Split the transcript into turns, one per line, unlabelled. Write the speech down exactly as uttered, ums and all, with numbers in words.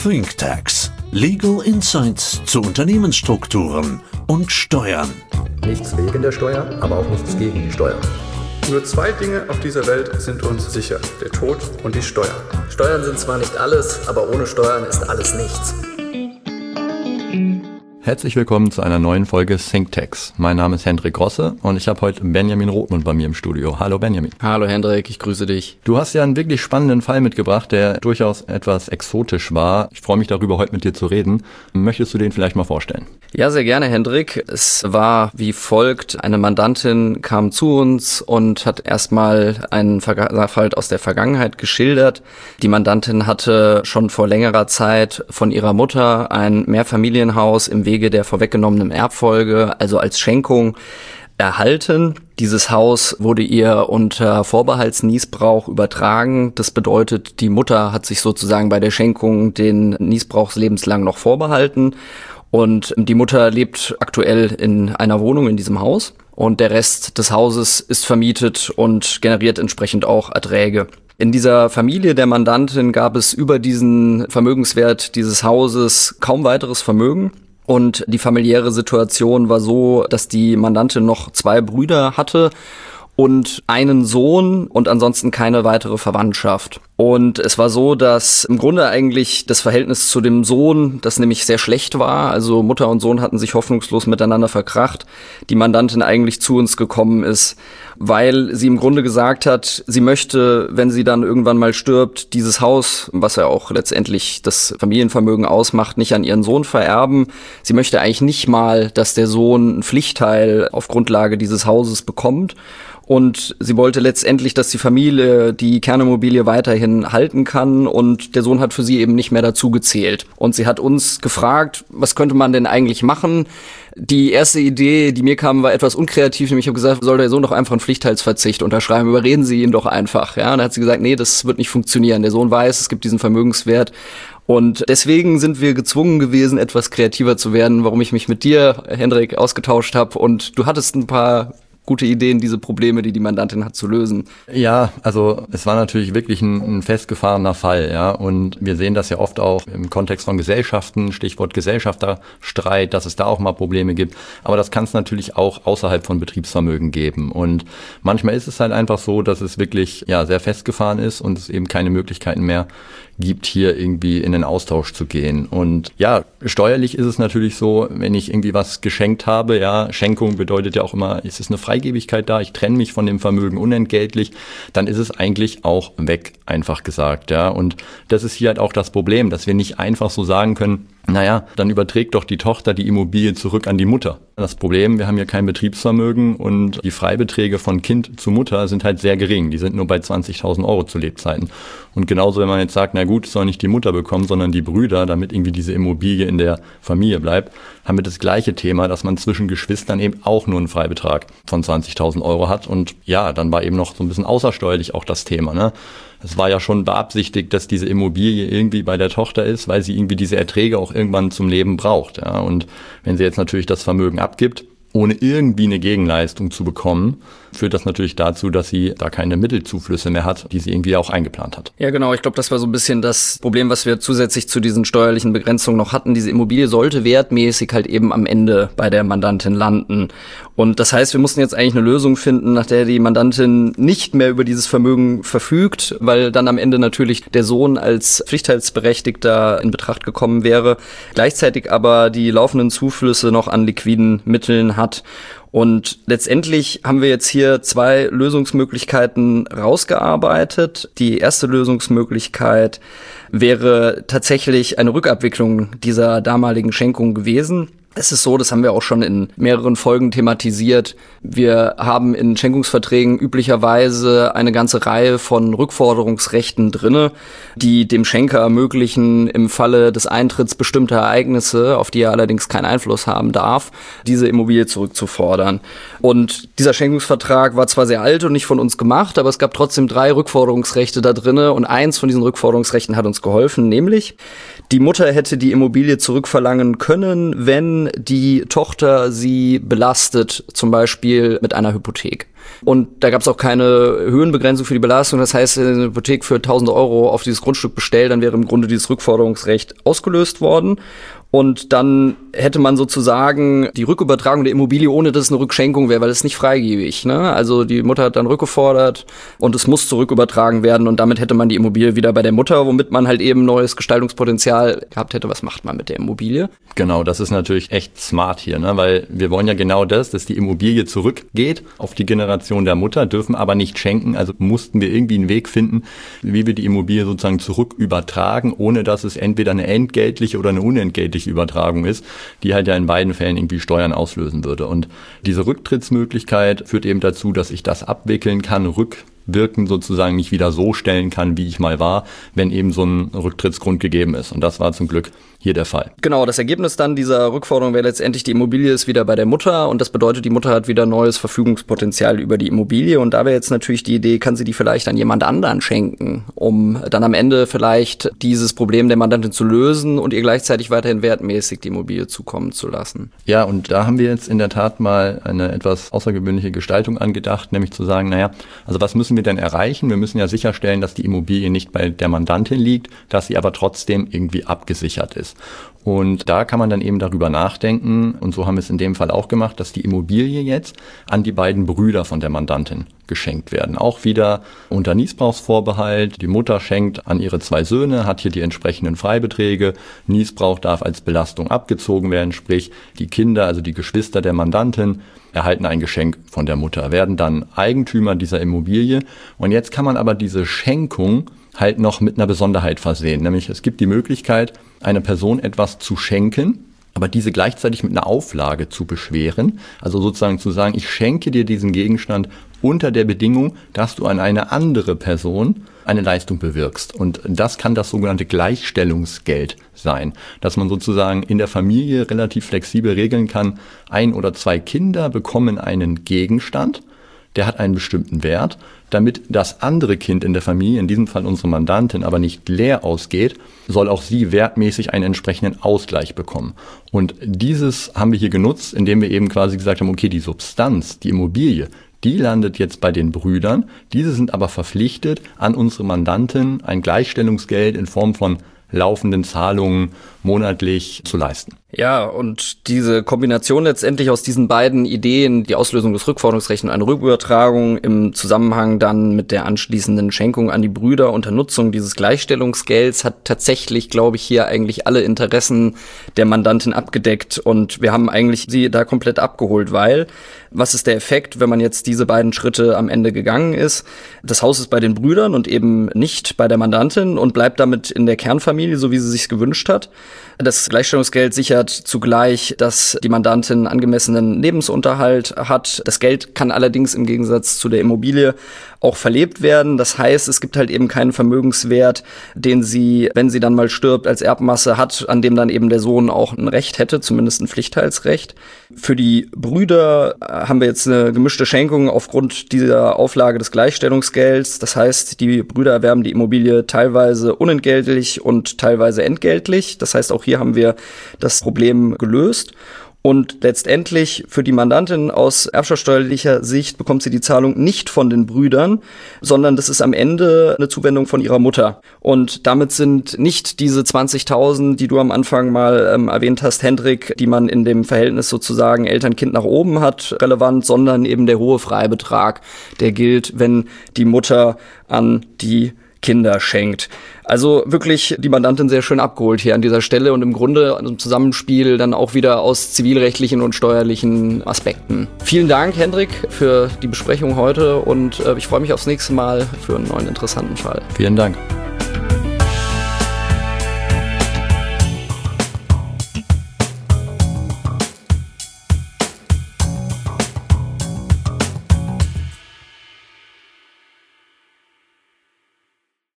ThinkTax. Legal Insights zu Unternehmensstrukturen und Steuern.
Nichts wegen der Steuer, aber auch nichts gegen die Steuer.
Nur zwei Dinge auf dieser Welt sind uns sicher: der Tod und die Steuern.
Steuern sind zwar nicht alles, aber ohne Steuern ist alles nichts.
Herzlich willkommen zu einer neuen Folge ThinkTax. Mein Name ist Hendrik Grosse und ich habe heute Benjamin Rothmund bei mir im Studio. Hallo Benjamin.
Hallo Hendrik, ich grüße dich.
Du hast ja einen wirklich spannenden Fall mitgebracht, der durchaus etwas exotisch war. Ich freue mich darüber, heute mit dir zu reden. Möchtest du den vielleicht mal vorstellen?
Ja, sehr gerne, Hendrik. Es war wie folgt: Eine Mandantin kam zu uns und hat erstmal einen Fall aus der Vergangenheit geschildert. Die Mandantin hatte schon vor längerer Zeit von ihrer Mutter ein Mehrfamilienhaus im Wege der vorweggenommenen Erbfolge, also als Schenkung, erhalten. Dieses Haus wurde ihr unter Vorbehaltsniesbrauch übertragen. Das bedeutet, die Mutter hat sich sozusagen bei der Schenkung den Niesbrauch lebenslang noch vorbehalten. Und die Mutter lebt aktuell in einer Wohnung in diesem Haus. Und der Rest des Hauses ist vermietet und generiert entsprechend auch Erträge. In dieser Familie der Mandantin gab es über diesen Vermögenswert dieses Hauses kaum weiteres Vermögen. Und die familiäre Situation war so, dass die Mandantin noch zwei Brüder hatte und einen Sohn und ansonsten keine weitere Verwandtschaft. Und es war so, dass im Grunde eigentlich das Verhältnis zu dem Sohn, das nämlich sehr schlecht war, also Mutter und Sohn hatten sich hoffnungslos miteinander verkracht, die Mandantin eigentlich zu uns gekommen ist, weil sie im Grunde gesagt hat, sie möchte, wenn sie dann irgendwann mal stirbt, dieses Haus, was ja auch letztendlich das Familienvermögen ausmacht, nicht an ihren Sohn vererben. Sie möchte eigentlich nicht mal, dass der Sohn einen Pflichtteil auf Grundlage dieses Hauses bekommt. Und sie wollte letztendlich, dass die Familie die Kernimmobilie weiterhin halten kann, und der Sohn hat für sie eben nicht mehr dazu gezählt. Und sie hat uns gefragt, was könnte man denn eigentlich machen? Die erste Idee, die mir kam, war etwas unkreativ, nämlich ich habe gesagt, soll der Sohn doch einfach einen Pflichtteilsverzicht unterschreiben, überreden Sie ihn doch einfach. Ja, und dann hat sie gesagt, nee, das wird nicht funktionieren. Der Sohn weiß, es gibt diesen Vermögenswert. Und deswegen sind wir gezwungen gewesen, etwas kreativer zu werden, warum ich mich mit dir, Hendrik, ausgetauscht habe. Und du hattest ein paar gute Ideen, diese Probleme, die die Mandantin hat, zu lösen.
Ja, also es war natürlich wirklich ein, ein festgefahrener Fall, ja, und wir sehen das ja oft auch im Kontext von Gesellschaften, Stichwort Gesellschafterstreit, dass es da auch mal Probleme gibt, aber das kann es natürlich auch außerhalb von Betriebsvermögen geben, und manchmal ist es halt einfach so, dass es wirklich ja sehr festgefahren ist und es eben keine Möglichkeiten mehr gibt, hier irgendwie in den Austausch zu gehen. Und ja, steuerlich ist es natürlich so, wenn ich irgendwie was geschenkt habe, ja, Schenkung bedeutet ja auch immer, es ist eine Freigebigkeit da, ich trenne mich von dem Vermögen unentgeltlich, dann ist es eigentlich auch weg, einfach gesagt, ja. Und das ist hier halt auch das Problem, dass wir nicht einfach so sagen können, naja, dann überträgt doch die Tochter die Immobilie zurück an die Mutter. Das Problem, wir haben hier kein Betriebsvermögen und die Freibeträge von Kind zu Mutter sind halt sehr gering. Die sind nur bei zwanzigtausend Euro zu Lebzeiten. Und genauso, wenn man jetzt sagt, na gut, soll nicht die Mutter bekommen, sondern die Brüder, damit irgendwie diese Immobilie in der Familie bleibt, haben wir das gleiche Thema, dass man zwischen Geschwistern eben auch nur einen Freibetrag von zwanzigtausend Euro hat. Und ja, dann war eben noch so ein bisschen außersteuerlich auch das Thema, ne? Es war ja schon beabsichtigt, dass diese Immobilie irgendwie bei der Tochter ist, weil sie irgendwie diese Erträge auch irgendwann zum Leben braucht. Ja. Und wenn sie jetzt natürlich das Vermögen abgibt, ohne irgendwie eine Gegenleistung zu bekommen, führt das natürlich dazu, dass sie da keine Mittelzuflüsse mehr hat, die sie irgendwie auch eingeplant hat.
Ja, genau. Ich glaube, das war so ein bisschen das Problem, was wir zusätzlich zu diesen steuerlichen Begrenzungen noch hatten. Diese Immobilie sollte wertmäßig halt eben am Ende bei der Mandantin landen. Und das heißt, wir mussten jetzt eigentlich eine Lösung finden, nach der die Mandantin nicht mehr über dieses Vermögen verfügt, weil dann am Ende natürlich der Sohn als Pflichtteilsberechtigter in Betracht gekommen wäre, gleichzeitig aber die laufenden Zuflüsse noch an liquiden Mitteln hat. Und letztendlich haben wir jetzt hier zwei Lösungsmöglichkeiten rausgearbeitet. Die erste Lösungsmöglichkeit wäre tatsächlich eine Rückabwicklung dieser damaligen Schenkung gewesen. Es ist so, das haben wir auch schon in mehreren Folgen thematisiert. Wir haben in Schenkungsverträgen üblicherweise eine ganze Reihe von Rückforderungsrechten drinne, die dem Schenker ermöglichen, im Falle des Eintritts bestimmter Ereignisse, auf die er allerdings keinen Einfluss haben darf, diese Immobilie zurückzufordern. Und dieser Schenkungsvertrag war zwar sehr alt und nicht von uns gemacht, aber es gab trotzdem drei Rückforderungsrechte da drinne, und eins von diesen Rückforderungsrechten hat uns geholfen, nämlich die Mutter hätte die Immobilie zurückverlangen können, wenn die Tochter sie belastet, zum Beispiel mit einer Hypothek. Und da gab es auch keine Höhenbegrenzung für die Belastung. Das heißt, wenn eine Hypothek für tausend Euro auf dieses Grundstück bestellt, dann wäre im Grunde dieses Rückforderungsrecht ausgelöst worden. Und dann hätte man sozusagen die Rückübertragung der Immobilie, ohne dass es eine Rückschenkung wäre, weil es nicht freigebig, ne? Also die Mutter hat dann rückgefordert und es muss zurückübertragen werden und damit hätte man die Immobilie wieder bei der Mutter, womit man halt eben neues Gestaltungspotenzial gehabt hätte. Was macht man mit der Immobilie?
Genau, das ist natürlich echt smart hier, ne? Weil wir wollen ja genau das, dass die Immobilie zurückgeht auf die Generation der Mutter, dürfen aber nicht schenken. Also mussten wir irgendwie einen Weg finden, wie wir die Immobilie sozusagen zurückübertragen, ohne dass es entweder eine entgeltliche oder eine unentgeltliche Übertragung ist, die halt ja in beiden Fällen irgendwie Steuern auslösen würde. Und diese Rücktrittsmöglichkeit führt eben dazu, dass ich das abwickeln kann, rückwirkend sozusagen nicht wieder so stellen kann, wie ich mal war, wenn eben so ein Rücktrittsgrund gegeben ist. Und das war zum Glück hier der Fall.
Genau, das Ergebnis dann dieser Rückforderung wäre letztendlich, die Immobilie ist wieder bei der Mutter und das bedeutet, die Mutter hat wieder neues Verfügungspotenzial über die Immobilie und da wäre jetzt natürlich die Idee, kann sie die vielleicht an jemand anderen schenken, um dann am Ende vielleicht dieses Problem der Mandantin zu lösen und ihr gleichzeitig weiterhin wertmäßig die Immobilie zukommen zu lassen.
Ja, und da haben wir jetzt in der Tat mal eine etwas außergewöhnliche Gestaltung angedacht, nämlich zu sagen, naja, also was müssen wir denn erreichen? Wir müssen ja sicherstellen, dass die Immobilie nicht bei der Mandantin liegt, dass sie aber trotzdem irgendwie abgesichert ist. Und da kann man dann eben darüber nachdenken, und so haben wir es in dem Fall auch gemacht, dass die Immobilie jetzt an die beiden Brüder von der Mandantin geschenkt werden. Auch wieder unter Niesbrauchsvorbehalt. Die Mutter schenkt an ihre zwei Söhne, hat hier die entsprechenden Freibeträge. Niesbrauch darf als Belastung abgezogen werden, sprich die Kinder, also die Geschwister der Mandantin, erhalten ein Geschenk von der Mutter, werden dann Eigentümer dieser Immobilie. Und jetzt kann man aber diese Schenkung halt noch mit einer Besonderheit versehen. Nämlich es gibt die Möglichkeit, einer Person etwas zu schenken, aber diese gleichzeitig mit einer Auflage zu beschweren. Also sozusagen zu sagen, ich schenke dir diesen Gegenstand unter der Bedingung, dass du an eine andere Person eine Leistung bewirkst. Und das kann das sogenannte Gleichstellungsgeld sein, dass man sozusagen in der Familie relativ flexibel regeln kann, ein oder zwei Kinder bekommen einen Gegenstand, der hat einen bestimmten Wert, damit das andere Kind in der Familie, in diesem Fall unsere Mandantin, aber nicht leer ausgeht, soll auch sie wertmäßig einen entsprechenden Ausgleich bekommen. Und dieses haben wir hier genutzt, indem wir eben quasi gesagt haben, okay, die Substanz, die Immobilie, die landet jetzt bei den Brüdern, diese sind aber verpflichtet, an unsere Mandantin ein Gleichstellungsgeld in Form von laufenden Zahlungen monatlich zu leisten.
Ja, und diese Kombination letztendlich aus diesen beiden Ideen, die Auslösung des Rückforderungsrechts und eine Rückübertragung im Zusammenhang dann mit der anschließenden Schenkung an die Brüder unter Nutzung dieses Gleichstellungsgelds, hat tatsächlich, glaube ich, hier eigentlich alle Interessen der Mandantin abgedeckt und wir haben eigentlich sie da komplett abgeholt, weil was ist der Effekt, wenn man jetzt diese beiden Schritte am Ende gegangen ist? Das Haus ist bei den Brüdern und eben nicht bei der Mandantin und bleibt damit in der Kernfamilie, so wie sie sich gewünscht hat. Das Gleichstellungsgeld sichert zugleich, dass die Mandantin angemessenen Lebensunterhalt hat. Das Geld kann allerdings im Gegensatz zu der Immobilie auch verlebt werden. Das heißt, es gibt halt eben keinen Vermögenswert, den sie, wenn sie dann mal stirbt, als Erbmasse hat, an dem dann eben der Sohn auch ein Recht hätte, zumindest ein Pflichtteilsrecht. Für die Brüder haben wir jetzt eine gemischte Schenkung aufgrund dieser Auflage des Gleichstellungsgelds. Das heißt, die Brüder erwerben die Immobilie teilweise unentgeltlich und teilweise entgeltlich. Das heißt, auch hier haben wir das Problem gelöst. Und letztendlich für die Mandantin aus erbschaftssteuerlicher Sicht bekommt sie die Zahlung nicht von den Brüdern, sondern das ist am Ende eine Zuwendung von ihrer Mutter. Und damit sind nicht diese zwanzigtausend, die du am Anfang mal ähm, erwähnt hast, Hendrik, die man in dem Verhältnis sozusagen Eltern-Kind nach oben hat, relevant, sondern eben der hohe Freibetrag, der gilt, wenn die Mutter an die Kinder schenkt. Also wirklich die Mandantin sehr schön abgeholt hier an dieser Stelle und im Grunde im Zusammenspiel dann auch wieder aus zivilrechtlichen und steuerlichen Aspekten. Vielen Dank, Hendrik, für die Besprechung heute und äh, ich freue mich aufs nächste Mal für einen neuen interessanten Fall.
Vielen Dank.